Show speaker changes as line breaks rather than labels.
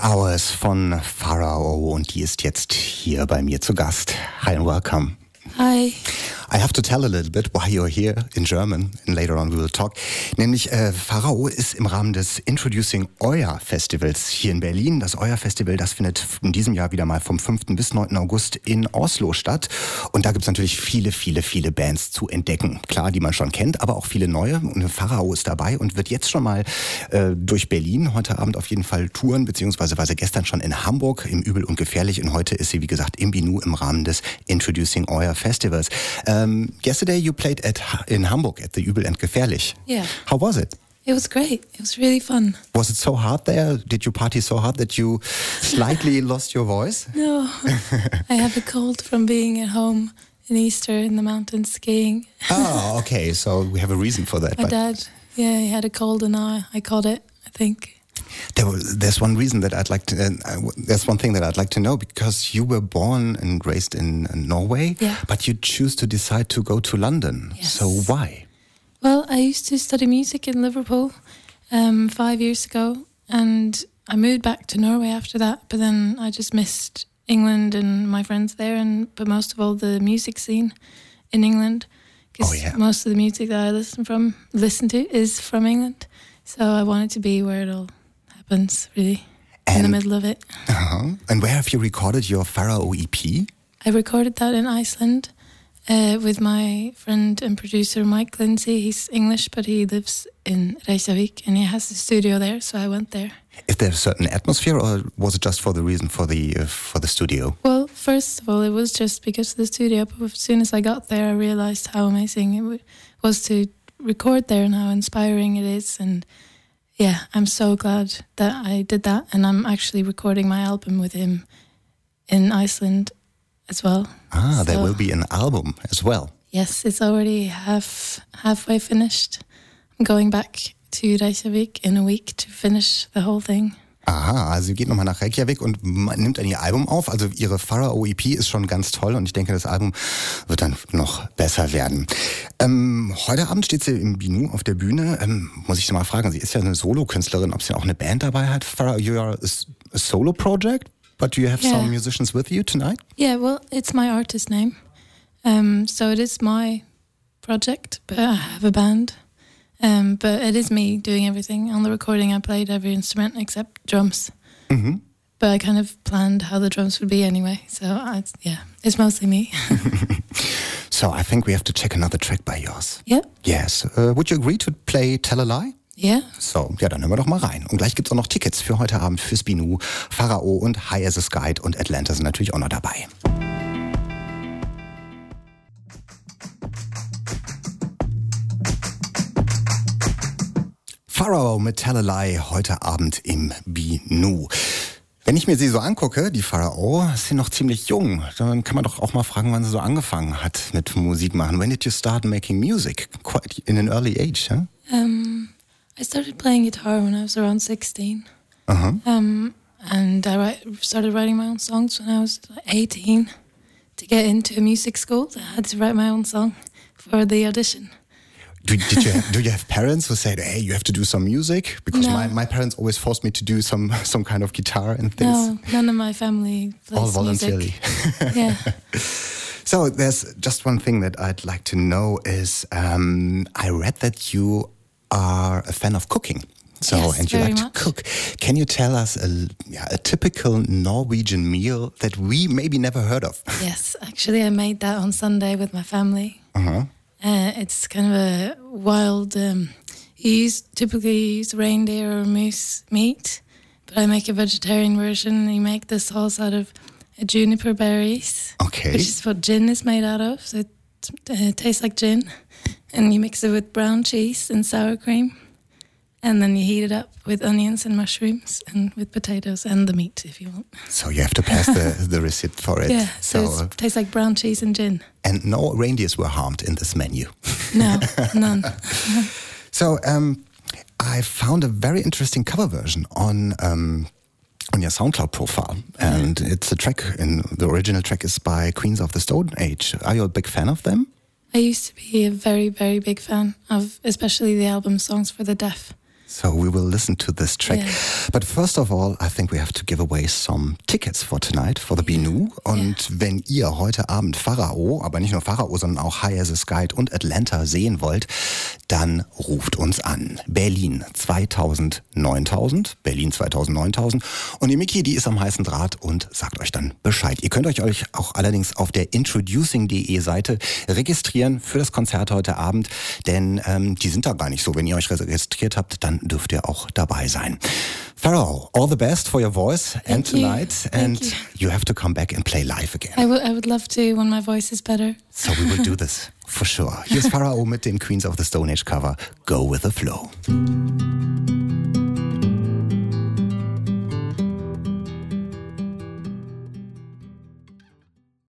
Hours von Pharao und die ist jetzt hier bei mir zu Gast. Hi and welcome.
Hi.
I have to tell a little bit why you're here in German and later on we will talk. Nämlich Pharao ist im Rahmen des Introducing Euer Festivals hier in Berlin. Das Euer Festival, das findet in diesem Jahr wieder mal vom 5. bis 9. August in Oslo statt. Und da gibt es natürlich viele Bands zu entdecken. Klar, die man schon kennt, aber auch viele neue. Und Pharao ist dabei und wird jetzt schon mal durch Berlin heute Abend auf jeden Fall touren, beziehungsweise war sie gestern schon in Hamburg im Übel und Gefährlich und heute ist sie, wie gesagt, im Binu im Rahmen des Introducing Euer Festivals. Yesterday you played in Hamburg at the Übel and Gefährlich.
Yeah.
How was it?
It was great. It was really fun.
Was it so hard there? Did you party so hard that you slightly lost your voice?
No. I have a cold from being at home in Easter in the mountains skiing.
Oh, okay. So we have a reason for that.
My dad, yeah, he had a cold and I caught it, I think.
There's one reason that I'd like to. There's one thing that I'd like to know because you were born and raised in Norway,
yeah.
But you choose to decide to go to London.
Yes.
So why?
Well, I used to study music in Liverpool 5 years ago, and I moved back to Norway after that. But then I just missed England and my friends there, but most of all the music scene in England, because most of the music that I listen to is from England. So I wanted to be where it all happens, really, in the middle of it.
Uh-huh. And where have you recorded your Pharao EP?
I recorded that in Iceland with my friend and producer Mike Lindsay. He's English, but he lives in Reykjavik, and he has a studio there, so I went there.
Is there a certain atmosphere, or was it just for the reason for the studio?
Well, first of all, it was just because of the studio, but as soon as I got there, I realized how amazing it was to record there and how inspiring it is, and yeah, I'm so glad that I did that, and I'm actually recording my album with him in Iceland as well.
So, there will be an album as well.
Yes, it's already halfway finished. I'm going back to Reykjavik in a week to finish the whole thing.
Aha, also sie geht nochmal nach Reykjavik und nimmt dann ihr Album auf. Also ihre Pharao EP ist schon ganz toll und ich denke, das Album wird dann noch besser werden. Heute Abend steht sie im Binu auf der Bühne. Muss ich Sie mal fragen, sie ist ja eine Solo-Künstlerin, ob sie auch eine Band dabei hat. Pharao, you are a solo project, but do you have some musicians with you tonight?
Yeah, well, it's my artist name. So it is my project, but I have a band. But it is me doing everything. On the recording, I played every instrument except drums. Mm-hmm. But I kind of planned how the drums would be anyway. So, it's mostly me.
So, I think we have to check another track by yours.
Yep.
Yes. Would you agree to play Tell a Lie?
Yeah.
So, ja, dann hören wir doch mal rein. Und gleich gibt's auch noch Tickets für heute Abend fürs Binu. Pharao und High as a Guide und Atlanta sind natürlich auch noch dabei. Pharao mit Tell a Lie heute Abend im Binu. Wenn ich mir sie so angucke, die Pharao, ist sie noch ziemlich jung. Dann kann man doch auch mal fragen, wann sie so angefangen hat mit Musik machen. When did you start making music? Quite in an early age, huh?
I started playing guitar when I was around 16.
Uh-huh.
And I started writing my own songs when I was 18. To get into a music school, I had to write my own song for the audition.
Do you have parents who said, hey, you have to do some music? Because my parents always forced me to do some kind of guitar and things.
No, none of my family plays
all voluntarily.
Music. Yeah.
So there's just one thing that I'd like to know is I read that you are a fan of cooking. So,
yes,
and you like
much.
to cook. Can you tell us a typical Norwegian meal that we maybe never heard of?
Yes, actually I made that on Sunday with my family.
Uh-huh.
It's kind of a wild, you typically use reindeer or moose meat, but I make a vegetarian version. You make the sauce out of juniper berries,
okay,
which is what gin is made out of, so it tastes like gin. And you mix it with brown cheese and sour cream. And then you heat it up with onions and mushrooms and with potatoes and the meat if you want.
So you have to pass the receipt for it.
Yeah, so it tastes like brown cheese and gin.
And no reindeers were harmed in this menu.
No, none.
So I found a very interesting cover version on your SoundCloud profile. And it's a track, and the original track is by Queens of the Stone Age. Are you a big fan of them?
I used to be a very, very big fan of especially the album Songs for the Deaf.
So we will listen to this track.
Yeah.
But first of all, I think we have to give away some tickets for tonight, for the Binu. Und wenn ihr heute Abend Pharao, aber nicht nur Pharao, sondern auch High as a Kite und Atlanta sehen wollt, dann ruft uns an. Berlin 2000 9000, Berlin 2000 9000. Und die Miki, die ist am heißen Draht und sagt euch dann Bescheid. Ihr könnt euch auch allerdings auf der introducing.de Seite registrieren für das Konzert heute Abend, denn die sind da gar nicht so. Wenn ihr euch registriert habt, dann dürft ihr auch dabei sein. Pharao, all the best for your voice and tonight. And you have to come back and play live again.
I would love to when my voice is better.
So we will do this for sure. Here's Pharao mit dem Queens of the Stone Age cover Go with the Flow.